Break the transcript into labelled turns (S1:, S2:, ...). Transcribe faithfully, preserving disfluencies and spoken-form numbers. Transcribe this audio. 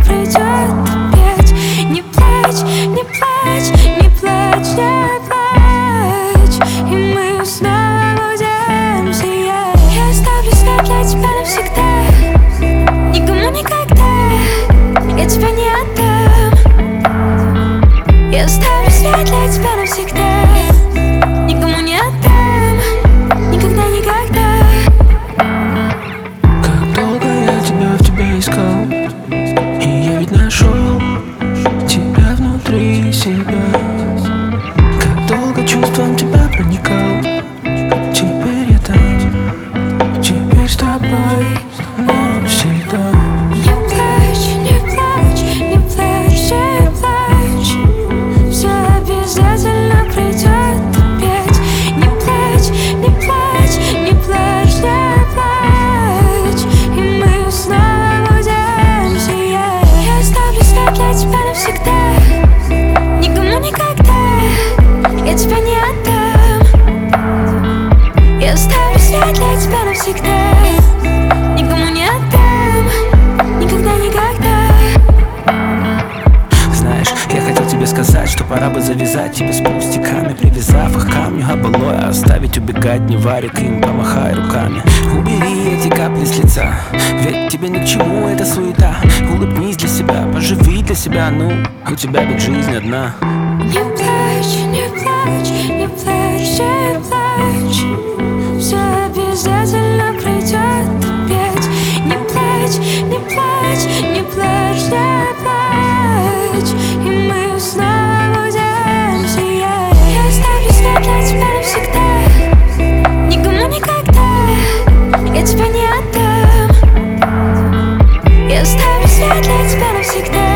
S1: придет опять. Не плачь, не плачь, не плачь, не плачь, и мы снова будем сиять. Я оставлю свет для тебя навсегда, никому никогда я тебя не отдам. Я оставлю свет для тебя навсегда, никому не отдам, никогда, никогда.
S2: Как долго я тебя в тебе искал, и я ведь нашел тебя внутри себя. Как долго чувством тебя проникал, теперь я там, теперь с тобой навсегда.
S1: Не плачь, не плачь, не плачь, не плачь, все обязательно придет опять. Не плачь, не плачь, не плачь, не плачь, и мы снова будем сиять. Я оставлю свет для тебя навсегда, никому никогда я тебя не отдам. Я оставлю свет для тебя навсегда, никому не отдам, никогда, никогда.
S2: Знаешь, я хотел тебе сказать, что пора бы завязать тебе с пустяками, привязав их к камню, а былое оставить убегать. Не варик им, помахай руками. Убери эти капли с лица, ведь тебе ни к чему эта суета. Улыбнись для себя, поживи для себя, ну, у тебя ведь жизнь одна.
S1: Не плачь, не плачь, не плачь, не плачь, все обязательно придет опять. Не плачь, не плачь, не плачь, не плачь, и мы снова будем сиять. Я оставлю свет для тебя навсегда, никому никогда я тебя не отдам. Я оставлю свет для тебя навсегда,